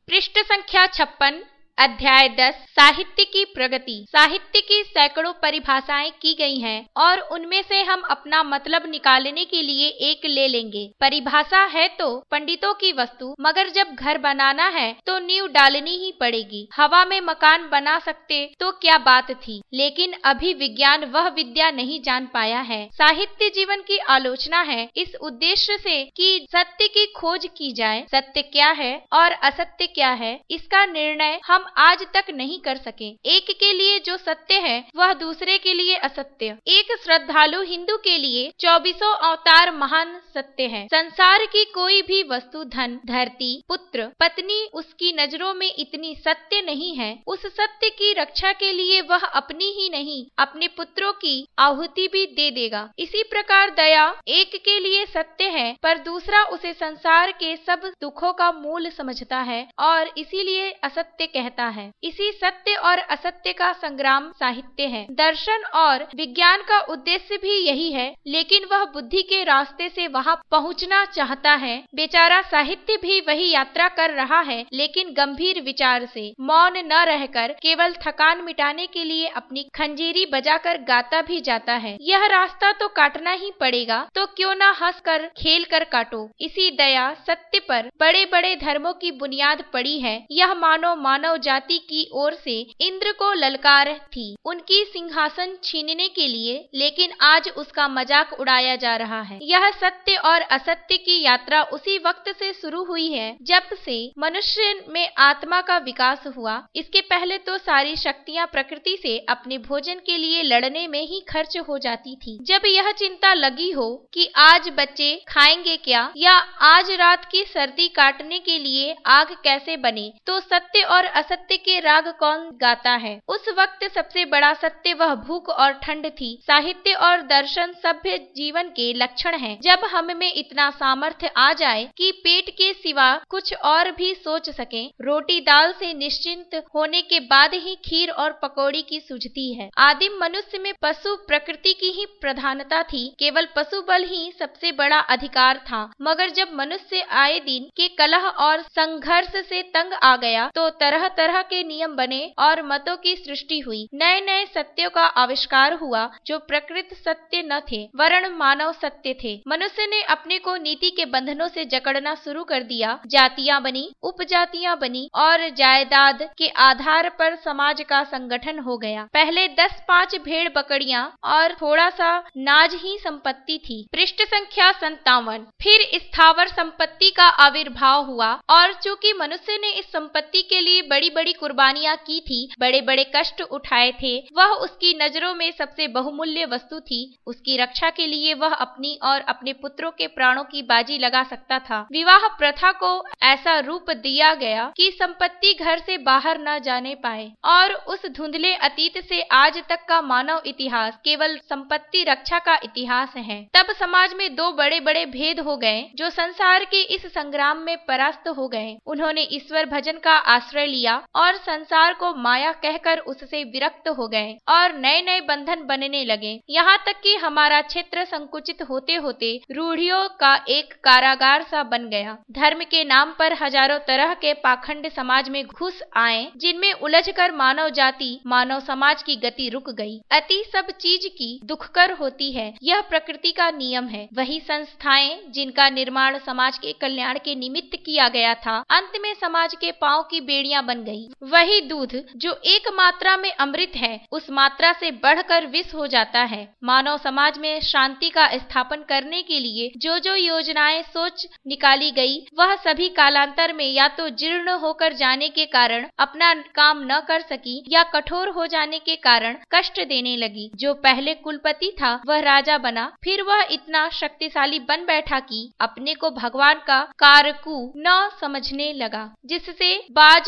पृष्ठ संख्या 56, अध्याय 10, साहित्य की प्रगति। साहित्य की सैकड़ों परिभाषाएं की गई हैं और उनमें से हम अपना मतलब निकालने के लिए एक ले लेंगे। परिभाषा है तो पंडितों की वस्तु, मगर जब घर बनाना है तो नींव डालनी ही पड़ेगी। हवा में मकान बना सकते तो क्या बात थी, लेकिन अभी विज्ञान वह विद्या नहीं जान पाया है। साहित्य जीवन की आलोचना है इस उद्देश्य से कि सत्य की खोज की जाए। सत्य क्या है और असत्य क्या है, इसका निर्णय हम आज तक नहीं कर सके। एक के लिए जो सत्य है वह दूसरे के लिए असत्य। एक श्रद्धालु हिंदू के लिए 24 अवतार महान सत्य है। संसार की कोई भी वस्तु, धन, धरती, पुत्र, पत्नी उसकी नजरों में इतनी सत्य नहीं है। उस सत्य की रक्षा के लिए वह अपनी ही नहीं, अपने पुत्रों की आहुति भी दे देगा। इसी प्रकार दया एक के लिए सत्य है, पर दूसरा उसे संसार के सब दुखों का मूल समझता है और इसीलिए असत्य कहता है। इसी सत्य और असत्य का संग्राम साहित्य है। दर्शन और विज्ञान का उद्देश्य भी यही है, लेकिन वह बुद्धि के रास्ते से वहां पहुंचना चाहता है। बेचारा साहित्य भी वही यात्रा कर रहा है, लेकिन गंभीर विचार से, मौन न रहकर केवल थकान मिटाने के लिए अपनी खंजीरी बजाकर गाता भी जाता है। यह रास्ता तो काटना ही पड़ेगा, तो क्यों न हंस कर खेल कर काटो। इसी दया सत्य पर बड़े बड़े धर्मों की बुनियाद पड़ी है। यह मानव जाति की ओर से इंद्र को ललकार थी उनकी सिंहासन छीनने के लिए, लेकिन आज उसका मजाक उड़ाया जा रहा है। यह सत्य और असत्य की यात्रा उसी वक्त से शुरू हुई है जब से मनुष्य में आत्मा का विकास हुआ। इसके पहले तो सारी शक्तियां प्रकृति से अपने भोजन के लिए लड़ने में ही खर्च हो जाती थी। जब यह चिंता लगी हो कि आज बच्चे खाएंगे क्या या आज रात की सर्दी काटने के लिए आग कैसे बने, तो सत्य और असत्य के राग कौन गाता है। उस वक्त सबसे बड़ा सत्य वह भूख और ठंड थी। साहित्य और दर्शन सभ्य जीवन के लक्षण हैं। जब हम में इतना सामर्थ्य आ जाए कि पेट के सिवा कुछ और भी सोच सके, रोटी दाल से निश्चिंत होने के बाद ही खीर और पकौड़ी की सूझती है। आदिम मनुष्य में पशु प्रकृति की ही प्रधानता थी। केवल पशु बल ही सबसे बड़ा अधिकार था, मगर जब मनुष्य आए दिन के कलह और संघर्ष से तंग आ गया तो तरह तरह के नियम बने और मतों की सृष्टि हुई। नए नए सत्यों का आविष्कार हुआ जो प्रकृत सत्य न थे, वरन मानव सत्य थे। मनुष्य ने अपने को नीति के बंधनों से जकड़ना शुरू कर दिया। जातियां बनी, उपजातियां बनी और जायदाद के आधार पर समाज का संगठन हो गया। पहले 10-5 भेड़ बकरियां और थोड़ा सा नाज ही संपत्ति थी। पृष्ठ संख्या 57। फिर स्थावर संपत्ति का आविर्भाव हुआ और चूंकि मनुष्य ने इस संपत्ति के लिए बड़ी बड़ी कुर्बानियां की थी, बड़े बड़े कष्ट उठाए थे, वह उसकी नजरों में सबसे बहुमूल्य वस्तु थी। उसकी रक्षा के लिए वह अपनी और अपने पुत्रों के प्राणों की बाजी लगा सकता था। विवाह प्रथा को ऐसा रूप दिया गया कि संपत्ति घर से बाहर न जाने पाए और उस धुंधले अतीत से आज तक का मानव इतिहास केवल संपत्ति रक्षा का इतिहास है। तब समाज में दो बड़े बड़े भेद हो गए जो संसार के इस संग्राम में परास्त हो गए। उन्होंने ईश्वर भजन का आश्रय लिया और संसार को माया कहकर उससे विरक्त हो गए और नए नए बंधन बनने लगे। यहाँ तक कि हमारा क्षेत्र संकुचित होते होते रूढ़ियों का एक कारागार सा बन गया। धर्म के नाम पर हजारों तरह के पाखंड समाज में घुस आए, जिनमें उलझकर मानव जाति, मानव समाज की गति रुक गई। अति सब चीज की दुखकर होती है, यह प्रकृति का नियम है। वही संस्थाएं जिनका निर्माण समाज के कल्याण के निमित्त किया गया था, अंत में समाज के पांव की बेड़ियां बन गई। वही दूध जो एक मात्रा में अमृत है, उस मात्रा से बढ़कर विष हो जाता है। मानव समाज में शांति का स्थापन करने के लिए जो जो योजनाएं सोच निकाली गई, वह सभी कालांतर में या तो जीर्ण होकर जाने के कारण अपना काम न कर सकी या कठोर हो जाने के कारण कष्ट देने लगी। जो पहले कुलपति था वह राजा बना, फिर वह इतना शक्तिशाली बन बैठा कि अपने को भगवान का कारकू न समझने लगा, जिससे बाज पुरुष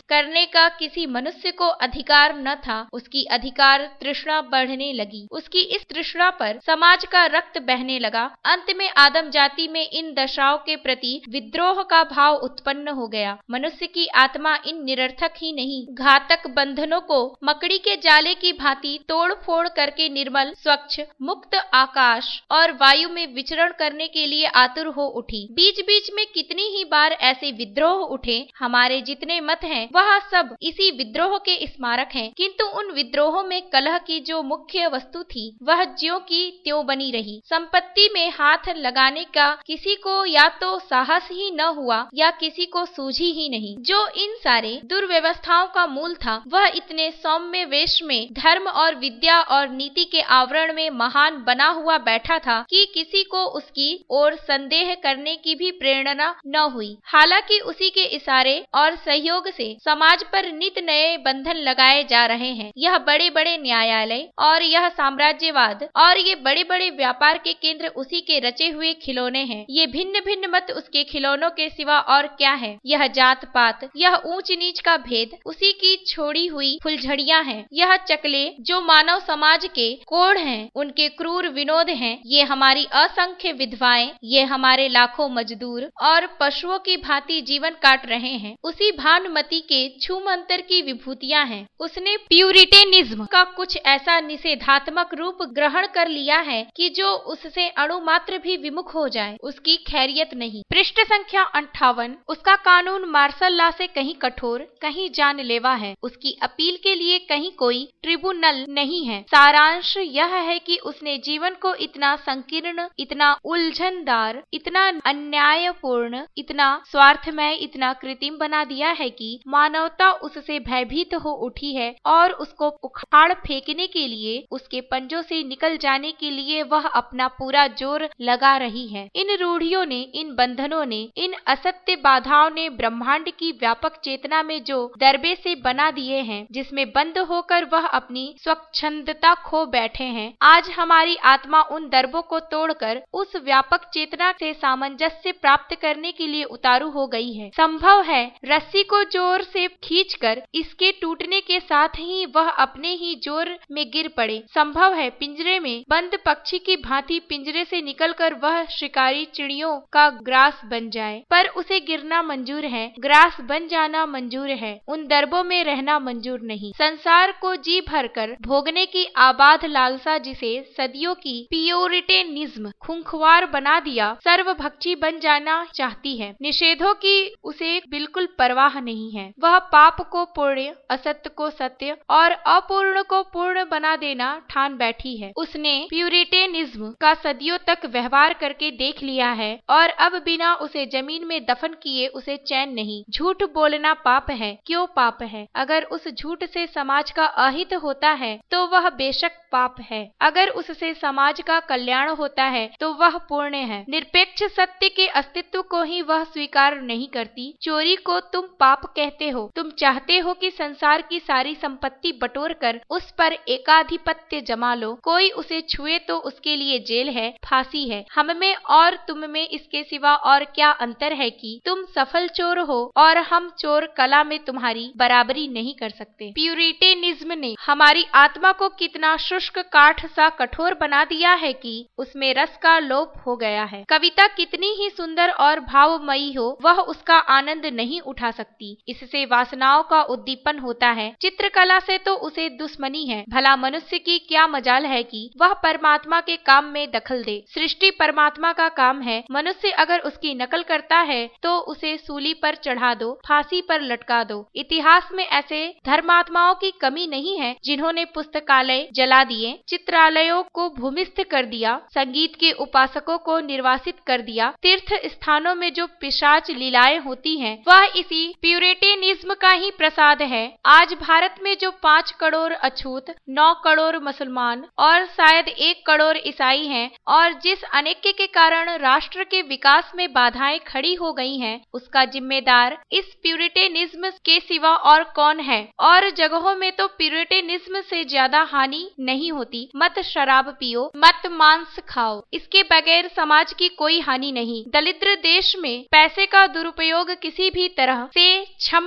करने का किसी मनुष्य को अधिकार न था, उसकी अधिकार तृष्णा बढ़ने लगी। उसकी इस तृष्णा पर समाज का रक्त बहने लगा। अंत में आदम जाति में इन दशाओं के प्रति विद्रोह का भाव उत्पन्न हो गया। मनुष्य की आत्मा इन निरर्थक ही नहीं, घातक बंधनों को मकड़ी के जाले की भांति तोड़ फोड़ करके निर्मल, स्वच्छ, मुक्त आकाश और वायु में विचरण करने के लिए आतुर हो उठी। बीच बीच में कितनी ही बार ऐसे विद्रोह उठे। हमारे जितने मत हैं वह सब इसी विद्रोह के स्मारक हैं, किंतु उन विद्रोहों में कलह की जो मुख्य वस्तु थी वह ज्यों की त्यों बनी रही। संपत्ति में हाथ लगाने का किसी को या तो साहस ही न हुआ या किसी को सूझी ही नहीं। जो इन सारे दुर्व्यवस्थाओं का मूल था वह इतने सौम्य वेश में धर्म और विद्या और नीति के आवरण में महान बना हुआ बैठा था कि किसी को उसकी ओर संदेह करने की भी प्रेरणा न हुई। हालांकि उसी के इशारे और सहयोग से समाज पर नित नए बंधन लगाए जा रहे हैं। यह बड़े बड़े न्यायालय और यह साम्राज्यवाद और ये बड़े बड़े व्यापार के केंद्र उसी के रचे हुए खिलौने हैं। ये भिन्न भिन्न मत उसके खिलौनों के सिवा और क्या है। यह जात पात, यह ऊंच नीच का भेद उसी की छोड़ी हुई फुलझड़ियां हैं। यह चकले जो मानव समाज के कोढ़ हैं, उनके क्रूर विनोद हैं। ये हमारी असंख्य विधवाएं, ये हमारे लाखों मजदूर और पशुओं की भांति जीवन काट रहे हैं। उसी भानुमति के छूमंतर की विभूतियां हैं। उसने प्यूरिटेनिज्म का कुछ ऐसा निषेधात्मक रूप ग्रहण कर लिया है कि जो उससे अणु मात्र भी विमुख हो जाए उसकी खैरियत नहीं। पृष्ठ संख्या 58। उसका कानून मार्शल लॉ से कहीं कठोर, कहीं जानलेवा है। उसकी अपील के लिए कहीं कोई ट्रिब्यूनल नहीं है। सारांश यह है कि उसने जीवन को इतना संकीर्ण, इतना उलझनदार, इतना अन्यायपूर्ण, इतना स्वार्थमय, इतना कृत्रिम बना दिया है कि मानवता उससे भयभीत हो उठी है और उसको उखाड़ फेंकने के लिए, उसके पंजों से निकल जाने के लिए वह अपना पूरा जोर लगा रही है। इन रूढ़ियों ने, इन बंधनों ने, इन असत्य बाधाओं ने ब्रह्मांड की व्यापक चेतना में जो दरबे से बना दिए हैं, जिसमें बंद होकर वह अपनी स्वच्छंदता खो बैठे हैं। आज हमारी आत्मा उन दरबों को तोड़कर उस व्यापक चेतना से सामंजस्य प्राप्त करने के लिए उतारू हो गई है। संभव है रस्सी को जोर से खींचकर इसके टूटने के साथ ही वह अपने ही जोर में गिर पड़े। संभव है पिंजरे में बंद पक्षी की भांति पिंजरे से निकलकर वह शिकारी चिड़ियों का ग्रास बन जाए, पर उसे गिरना मंजूर है, ग्रास बन जाना मंजूर है, उन दरबों में रहना मंजूर नहीं। संसार को जी भरकर भोगने की आबाद लालसा जिसे सदियों की प्यूरिटेनिज्म खुंखवार बना दिया, सर्वभक्षी बन जाना चाहती है। निषेधों की उसे बिल्कुल परवाह नहीं है। वह पाप को पुण्य, असत्य को सत्य और अपूर्ण को पूर्ण बना देना ठान बैठी है। उसने प्यूरिटेनिज्म का सदियों तक व्यवहार करके देख लिया है और अब बिना उसे जमीन में दफन किए उसे चैन नहीं। झूठ बोलना पाप है। क्यों पाप है? अगर उस झूठ से समाज का अहित होता है तो वह बेशक पाप है। अगर उससे समाज का कल्याण होता है तो वह पुण्य है। निरपेक्ष सत्य के अस्तित्व को ही वह स्वीकार नहीं करती। चोरी को तुम पाप कहते हो। तुम चाहते हो कि संसार की सारी संपत्ति बटोर कर उस पर एकाधिपत्य जमा लो। कोई उसे छुए तो उसके लिए जेल है, फांसी है। हम में और तुम में इसके सिवा और क्या अंतर है कि तुम सफल चोर हो और हम चोर कला में तुम्हारी बराबरी नहीं कर सकते। प्यूरिटेनिज्म ने हमारी आत्मा को कितना शुष्क काठ सा कठोर बना दिया है कि उसमें रस का लोप हो गया है। कविता कितनी ही सुंदर और भावमयी हो, वह उसका आनंद नहीं उठा सकती। इससे वासनाओं का उद्दीपन होता है। चित्रकला से तो उसे दुश्मनी है। भला मनुष्य की क्या मजाल है कि वह परमात्मा के काम में दखल दे। सृष्टि परमात्मा का काम है। मनुष्य अगर उसकी नकल करता है तो उसे सूली पर चढ़ा दो, फांसी पर लटका दो। इतिहास में ऐसे धर्मात्माओं की कमी नहीं है जिन्होंने पुस्तकालय जला दिए, चित्रालयों को भूमिस्थ कर दिया, संगीत के उपासकों को निर्वासित कर दिया। तीर्थ स्थानों में जो पिशाच लीलाएं होती हैं, वह इसी प्यूरिटेनिज्म का ही प्रसाद है। आज भारत में जो 5 करोड़ अछूत, 9 करोड़ मुसलमान और शायद 1 करोड़ ईसाई हैं और जिस अनैक्य के कारण राष्ट्र के विकास में बाधाएं खड़ी हो गई हैं, उसका जिम्मेदार इस प्यूरिटेनिज्म के सिवा और कौन है? और जगहों में तो प्यूरिटेनिज्म से ज्यादा हानि नहीं होती। मत शराब पियो, मत मांस खाओ, इसके बगैर समाज की कोई हानि नहीं। दलिद्र देश में पैसे का दुरुपयोग किसी भी तरह से क्षम्य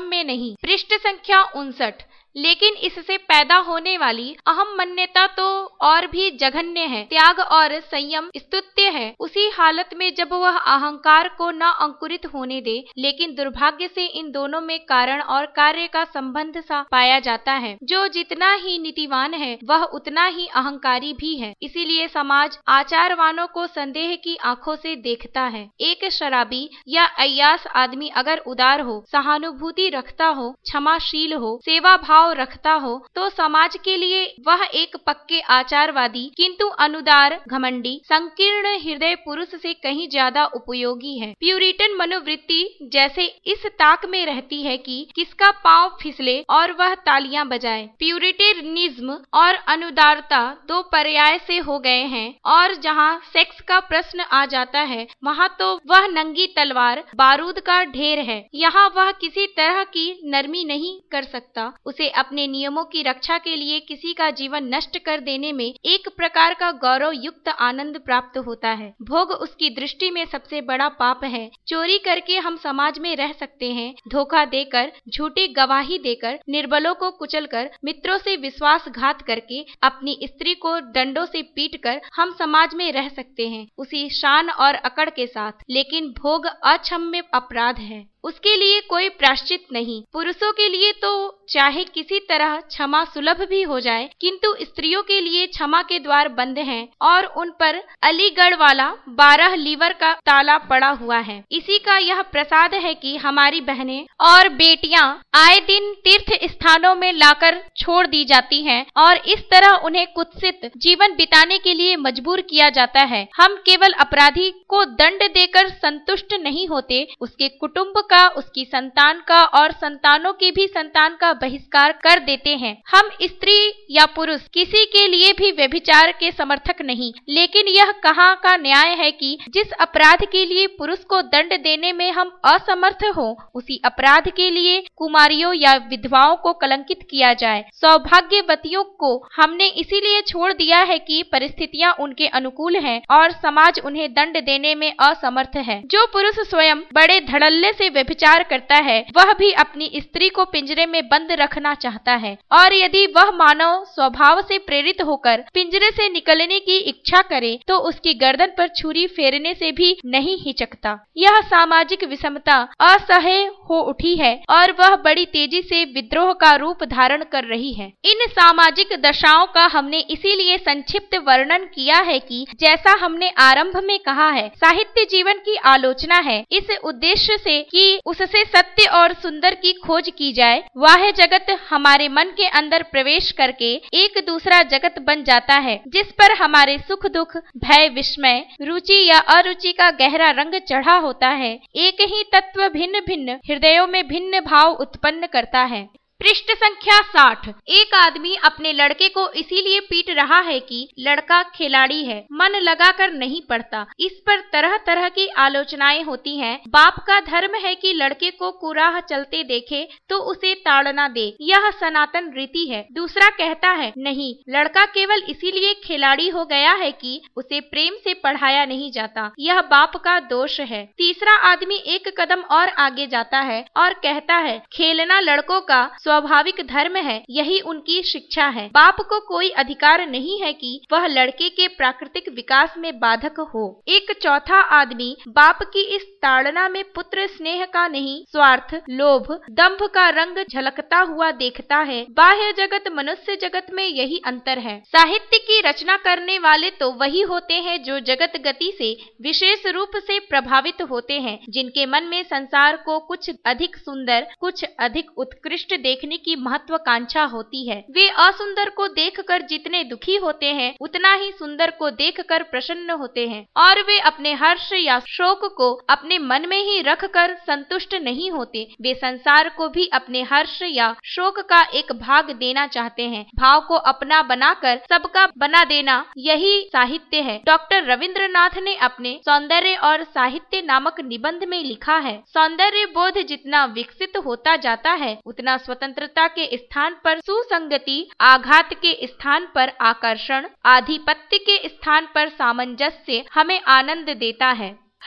में नहीं। पृष्ठ संख्या 59। लेकिन इससे पैदा होने वाली अहम मान्यता तो और भी जघन्य है। त्याग और संयम स्तुत्य है उसी हालत में जब वह अहंकार को न अंकुरित होने दे। लेकिन दुर्भाग्य से इन दोनों में कारण और कार्य का संबंध सा पाया जाता है। जो जितना ही नीतिवान है वह उतना ही अहंकारी भी है। इसीलिए समाज आचारवानों को संदेह की आंखों से देखता है। एक शराबी या अय्यास आदमी अगर उदार हो, सहानुभूति रखता हो, क्षमाशील हो, सेवा भाव रखता हो तो समाज के लिए वह एक पक्के आचारवादी किंतु अनुदार, घमंडी, संकीर्ण हृदय पुरुष से कहीं ज्यादा उपयोगी है। प्यूरिटन मनोवृत्ति जैसे इस ताक में रहती है कि किसका पांव फिसले और वह तालियां बजाए। प्यूरिटेनिज्म और अनुदारता दो पर्याय से हो गए हैं और जहां सेक्स का प्रश्न आ जाता है वहां तो वह नंगी तलवार बारूद का ढेर है। यहाँ वह किसी तरह की नरमी नहीं कर सकता। उसे अपने नियमों की रक्षा के लिए किसी का जीवन नष्ट कर देने में एक प्रकार का गौरव युक्त आनंद प्राप्त होता है। भोग उसकी दृष्टि में सबसे बड़ा पाप है। चोरी करके हम समाज में रह सकते हैं। धोखा देकर, झूठी गवाही देकर, निर्बलों को कुचलकर, मित्रों से विश्वासघात करके, अपनी स्त्री को डंडों से पीटकर हम समाज में रह सकते हैं उसी शान और अकड़ के साथ। लेकिन भोग अक्षम्य अपराध है, उसके लिए कोई प्रायश्चित नहीं। पुरुषों के लिए तो चाहे किसी तरह क्षमा सुलभ भी हो जाए, किंतु स्त्रियों के लिए क्षमा के द्वार बंद हैं और उन पर अलीगढ़ वाला 12 लीवर का ताला पड़ा हुआ है। इसी का यह प्रसाद है कि हमारी बहनें और बेटियां आए दिन तीर्थ स्थानों में लाकर छोड़ दी जाती हैं और इस तरह उन्हें कुत्सित जीवन बिताने के लिए मजबूर किया जाता है। हम केवल अपराधी को दंड देकर संतुष्ट नहीं होते, उसके कुटुंब का, उसकी संतान का और संतानों की भी संतान का बहिष्कार कर देते हैं। हम स्त्री या पुरुष किसी के लिए भी व्यभिचार के समर्थक नहीं, लेकिन यह कहाँ का न्याय है कि जिस अपराध के लिए पुरुष को दंड देने में हम असमर्थ हो, उसी अपराध के लिए कुमारियों या विधवाओं को कलंकित किया जाए। सौभाग्यवतियों को हमने इसीलिए छोड़ दिया है कि परिस्थितियां उनके अनुकूल हैं और समाज उन्हें दंड देने में असमर्थ है। जो पुरुष स्वयं बड़े धड़ल्ले से व्यभिचार करता है वह भी अपनी स्त्री को पिंजरे में बंद रखना चाहता है, और यदि वह मानव स्वभाव से प्रेरित होकर पिंजरे से निकलने की इच्छा करे तो उसकी गर्दन पर छुरी फेरने से भी नहीं हिचकता। यह सामाजिक विषमता असह्य हो उठी है और वह बड़ी तेजी से विद्रोह का रूप धारण कर रही है। इन सामाजिक दशाओं का हमने इसीलिए संक्षिप्त वर्णन किया है कि जैसा हमने आरंभ में कहा है, साहित्य जीवन की आलोचना है इस उद्देश्य से कि उससे सत्य और सुंदर की खोज की जाए। वह जगत हमारे मन के अंदर प्रवेश करके एक दूसरा जगत बन जाता है जिस पर हमारे सुख दुख, भय विस्मय, रुचि या अरुचि का गहरा रंग चढ़ा होता है। एक ही तत्व भिन्न भिन्न हृदयों में भिन्न भाव उत्पन्न करता है। पृष्ठ संख्या 60। एक आदमी अपने लड़के को इसीलिए पीट रहा है कि लड़का खिलाड़ी है, मन लगाकर नहीं पढ़ता। इस पर तरह तरह की आलोचनाएं होती हैं। बाप का धर्म है कि लड़के को कुराह चलते देखे तो उसे ताड़ना दे, यह सनातन रीति है। दूसरा कहता है नहीं, लड़का केवल इसीलिए खिलाड़ी हो गया है कि उसे प्रेम से पढ़ाया नहीं जाता, यह बाप का दोष है। तीसरा आदमी एक कदम और आगे जाता है और कहता है खेलना लड़कों का स्वाभाविक धर्म है, यही उनकी शिक्षा है। बाप को कोई अधिकार नहीं है कि वह लड़के के प्राकृतिक विकास में बाधक हो। एक चौथा आदमी बाप की इस ताड़ना में पुत्र स्नेह का नहीं, स्वार्थ, लोभ, दंभ का रंग झलकता हुआ देखता है। बाह्य जगत मनुष्य जगत में यही अंतर है। साहित्य की रचना करने वाले तो वही होते हैं जो जगत गति से विशेष रूप से प्रभावित होते हैं, जिनके मन में संसार को कुछ अधिक सुंदर, कुछ अधिक उत्कृष्ट देखने की महत्वाकांक्षा होती है। वे असुंदर को देखकर जितने दुखी होते हैं उतना ही सुंदर को देखकर प्रसन्न होते हैं, और वे अपने हर्ष या शोक को अपने मन में ही रखकर संतुष्ट नहीं होते। वे संसार को भी अपने हर्ष या शोक का एक भाग देना चाहते हैं। भाव को अपना बनाकर सबका बना देना यही साहित्य है। डॉक्टर रविंद्रनाथ ने अपने सौंदर्य और साहित्य नामक निबंध में लिखा है, सौंदर्य बोध जितना विकसित होता जाता है उतना स्वतंत्रता के स्थान पर सुसंगति, आघात के स्थान पर आकर्षण, आधिपत्य के स्थान पर सामंजस्य हमें आनंद देता है।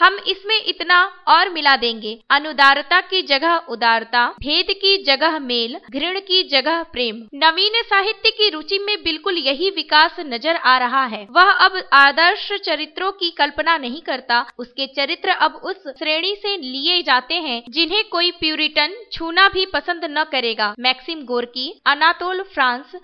हम इसमें इतना और मिला देंगे, अनुदारता की जगह उदारता, भेद की जगह मेल, घृण की जगह प्रेम। नवीन साहित्य की रुचि में बिल्कुल यही विकास नजर आ रहा है। वह अब आदर्श चरित्रों की कल्पना नहीं करता, उसके चरित्र अब उस श्रेणी से लिए जाते हैं जिन्हें कोई प्यूरिटन छूना भी पसंद न करेगा। Maxim Gorky, Anatole France,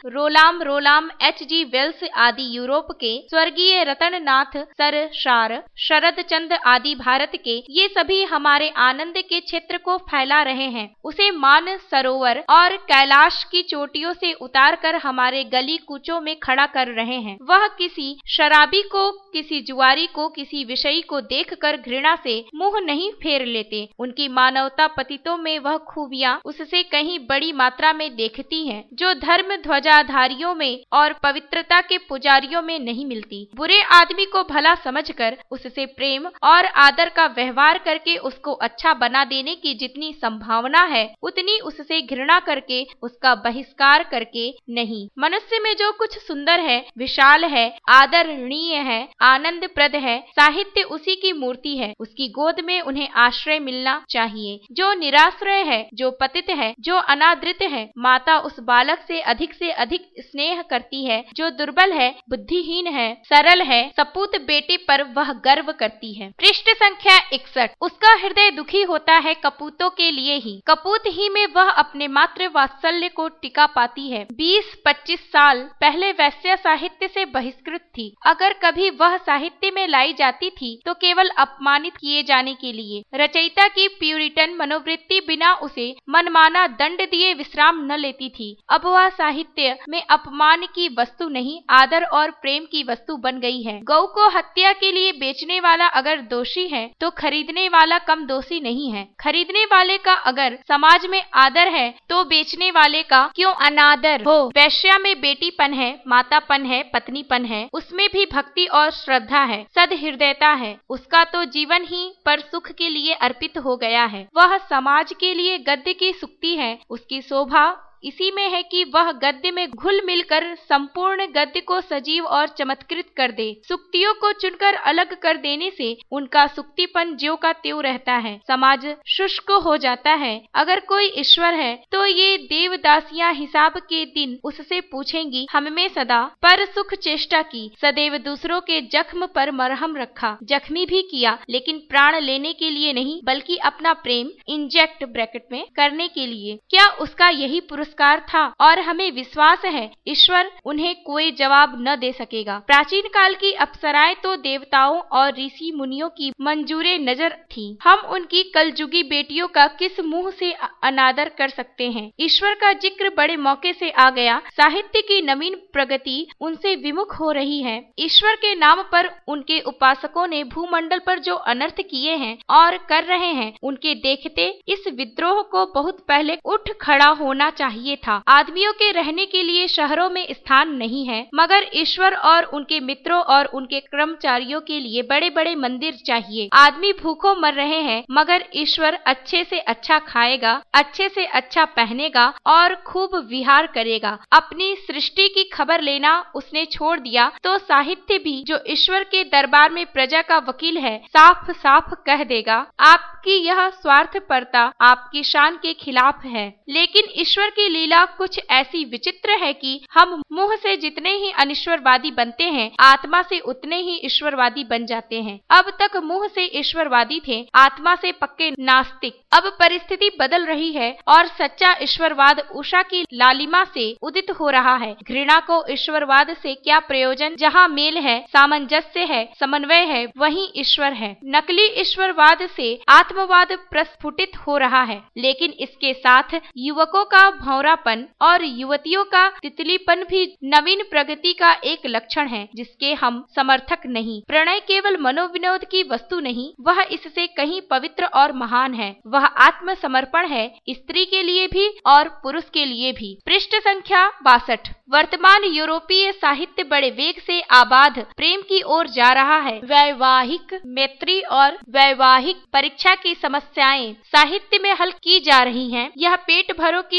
Rolland H.G. Wells आदि यूरोप के, स्वर्गीय रतन नाथ सरशार, शरद चंद्र आदि भारत के, ये सभी हमारे आनंद के क्षेत्र को फैला रहे हैं। उसे मान सरोवर और कैलाश की चोटियों से उतार कर हमारे गली कूचों में खड़ा कर रहे हैं। वह किसी शराबी को, किसी जुआरी को, किसी विषयी को देखकर घृणा से मुंह नहीं फेर लेते। उनकी मानवता पतितों में वह खूबियां उससे कहीं बड़ी मात्रा में देखती हैं, जो धर्म ध्वजाधारियों में और पवित्रता के पुजारियों में नहीं मिलती। बुरे आदमी को भला समझकर उससे प्रेम और आदर का व्यवहार करके उसको अच्छा बना देने की जितनी संभावना है, उतनी उससे घृणा करके, उसका बहिष्कार करके नहीं। मनुष्य में जो कुछ सुंदर है, विशाल है, आदरणीय है, आनंदप्रद है, साहित्य उसी की मूर्ति है। उसकी गोद में उन्हें आश्रय मिलना चाहिए। जो निराश्रय है, जो पतित है, जो अनादृत है, माता उस बालक से अधिक स्नेह करती है। जो दुर्बल है, बुद्धिहीन है, सरल है, सपूत बेटे पर वह गर्व करती है। पृष्ठ संख्या 61। उसका हृदय दुखी होता है कपूतों के लिए ही, कपूत ही में वह अपने मातृ वात्सल्य को टिका पाती है। 20-25 साल पहले वैश्य साहित्य से बहिष्कृत थी। अगर कभी वह साहित्य में लाई जाती थी तो केवल अपमानित किए जाने के लिए। रचयिता की प्यूरिटन मनोवृत्ति बिना उसे मनमाना दंड दिए विश्राम न लेती थी। अब वह साहित्य में अपमान की वस्तु नहीं, आदर और प्रेम की वस्तु बन गई है। गौ को हत्या के लिए बेचने वाला अगर दोषी है तो खरीदने वाला कम दोषी नहीं है। खरीदने वाले का अगर समाज में आदर है तो बेचने वाले का क्यों अनादर हो। वैश्या में बेटीपन है, मातापन है, पत्नीपन है, उसमें भी भक्ति और श्रद्धा है, सद्हृदयता है। उसका तो जीवन ही पर सुख के लिए अर्पित हो गया है। वह समाज के लिए गद्य की सुक्ति है। उसकी शोभा इसी में है कि वह गद्य में घुल मिलकर संपूर्ण गद्य को सजीव और चमत्कृत कर दे। सुक्तियों को चुनकर अलग कर देने से उनका सुक्तिपन ज्यों का त्यों रहता है। समाज शुष्क हो जाता है। अगर कोई ईश्वर है तो ये देवदासियां हिसाब के दिन उससे पूछेंगी, हममें सदा पर सुख चेष्टा की, सदैव दूसरों के जख्म पर मरहम रखा, जख्मी भी किया, लेकिन प्राण लेने के लिए नहीं, बल्कि अपना प्रेम इंजेक्ट ब्रैकेट में करने के लिए। क्या उसका यही पुरस्कार था? और हमें विश्वास है ईश्वर उन्हें कोई जवाब न दे सकेगा। प्राचीन काल की अप्सराएं तो देवताओं और ऋषि मुनियों की मंजूरे नजर थी। हम उनकी कलजुगी बेटियों का किस मुंह से अनादर कर सकते हैं। ईश्वर का जिक्र बड़े मौके से आ गया। साहित्य की नवीन प्रगति उनसे विमुख हो रही है। ईश्वर के नाम पर उनके उपासकों ने भूमंडल पर जो अनर्थ किए हैं और कर रहे हैं, उनके देखते इस विद्रोह को बहुत पहले उठ खड़ा होना चाहिए था। आदमियों के रहने के लिए शहरों में स्थान नहीं है, मगर ईश्वर और उनके मित्रों और उनके कर्मचारियों के लिए बड़े बड़े मंदिर चाहिए। आदमी भूखों मर रहे हैं, मगर ईश्वर अच्छे से अच्छा खाएगा, अच्छे से अच्छा पहनेगा और खूब विहार करेगा। अपनी सृष्टि की खबर लेना उसने छोड़ दिया तो साहित्य भी, जो ईश्वर के दरबार में प्रजा का वकील है, साफ साफ कह देगा, आपकी यह स्वार्थपरता आपकी शान के खिलाफ है। लेकिन ईश्वर की लीला कुछ ऐसी विचित्र है कि हम मुंह से जितने ही अनिश्वरवादी बनते हैं, आत्मा से उतने ही ईश्वरवादी बन जाते हैं। अब तक मुंह से ईश्वरवादी थे, आत्मा से पक्के नास्तिक। अब परिस्थिति बदल रही है और सच्चा ईश्वरवाद उषा की लालिमा से उदित हो रहा है। घृणा को ईश्वरवाद से क्या प्रयोजन? जहाँ मेल है, सामंजस्य है, समन्वय है, वहीं ईश्वर है। नकली ईश्वरवाद से आत्मवाद प्रस्फुटित हो रहा है, लेकिन इसके साथ युवकों का भौरापन और युवतियों का तितलीपन भी नवीन प्रगति का एक लक्षण है, जिसके हम समर्थक नहीं। प्रणय केवल मनोविनोद की वस्तु नहीं, वह इससे कहीं पवित्र और महान है। वह आत्मसमर्पण है, स्त्री के लिए भी और पुरुष के लिए भी। पृष्ठ संख्या 62। वर्तमान यूरोपीय साहित्य बड़े वेग से आबाद प्रेम की ओर जा रहा है। वैवाहिक मैत्री और वैवाहिक परीक्षा की समस्याएं साहित्य में हल की जा रही हैं। यह पेट भरों की स्वाद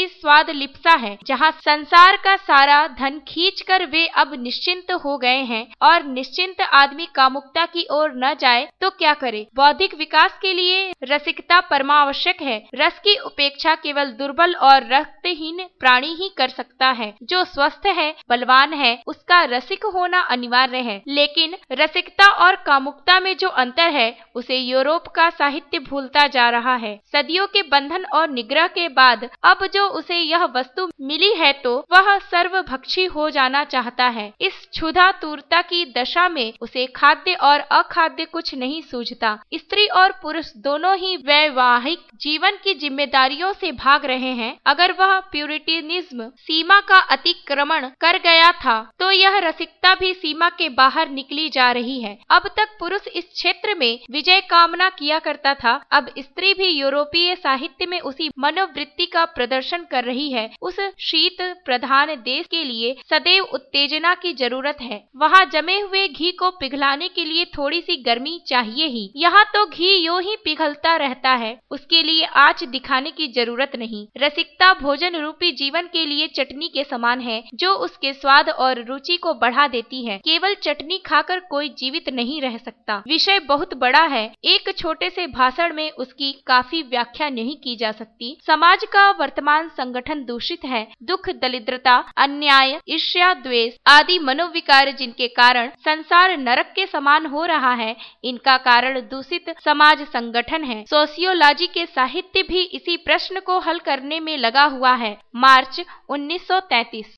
बाद लिप्सा है, जहाँ संसार का सारा धन खींचकर वे अब निश्चिंत हो गए हैं और निश्चिंत आदमी कामुकता की ओर न जाए तो क्या करे। बौद्धिक विकास के लिए रसिकता परमावश्यक है। रस की उपेक्षा केवल दुर्बल और रक्तहीन प्राणी ही कर सकता है। जो स्वस्थ है, बलवान है, उसका रसिक होना अनिवार्य है। लेकिन रसिकता और कामुकता में जो अंतर है उसे यूरोप का साहित्य भूलता जा रहा है। सदियों के बंधन और निग्रह के बाद अब जो उसे यह वस्तु मिली है तो वह सर्वभक्षी हो जाना चाहता है। इस क्षुधा तूरता की दशा में उसे खाद्य और अखाद्य कुछ नहीं सूझता। स्त्री और पुरुष दोनों ही वैवाहिक जीवन की जिम्मेदारियों से भाग रहे हैं। अगर वह प्यूरिटनिज्म सीमा का अतिक्रमण कर गया था तो यह रसिकता भी सीमा के बाहर निकली जा रही है। अब तक पुरुष इस क्षेत्र में विजय कामना किया करता था, अब स्त्री भी यूरोपीय साहित्य में उसी मनोवृत्ति का प्रदर्शन कर रही है। उस शीत प्रधान देश के लिए सदैव उत्तेजना की जरूरत है। वहाँ जमे हुए घी को पिघलाने के लिए थोड़ी सी गर्मी चाहिए ही। यहाँ तो घी यूं ही पिघलता रहता है, उसके लिए आँच दिखाने की जरूरत नहीं। रसिकता भोजन रूपी जीवन के लिए चटनी के समान है, जो उसके स्वाद और रुचि को बढ़ा देती है। केवल चटनी खाकर कोई जीवित नहीं रह सकता। विषय बहुत बड़ा है, एक छोटे से भाषण में उसकी काफी व्याख्या नहीं की जा सकती। समाज का वर्तमान संगठन दूषित है। दुख, दरिद्रता, अन्याय, ईर्ष्या, द्वेष आदि मनोविकार जिनके कारण संसार नरक के समान हो रहा है, इनका कारण दूषित समाज संगठन है। सोशियोलॉजी के साहित्य भी इसी प्रश्न को हल करने में लगा हुआ है। मार्च 1933।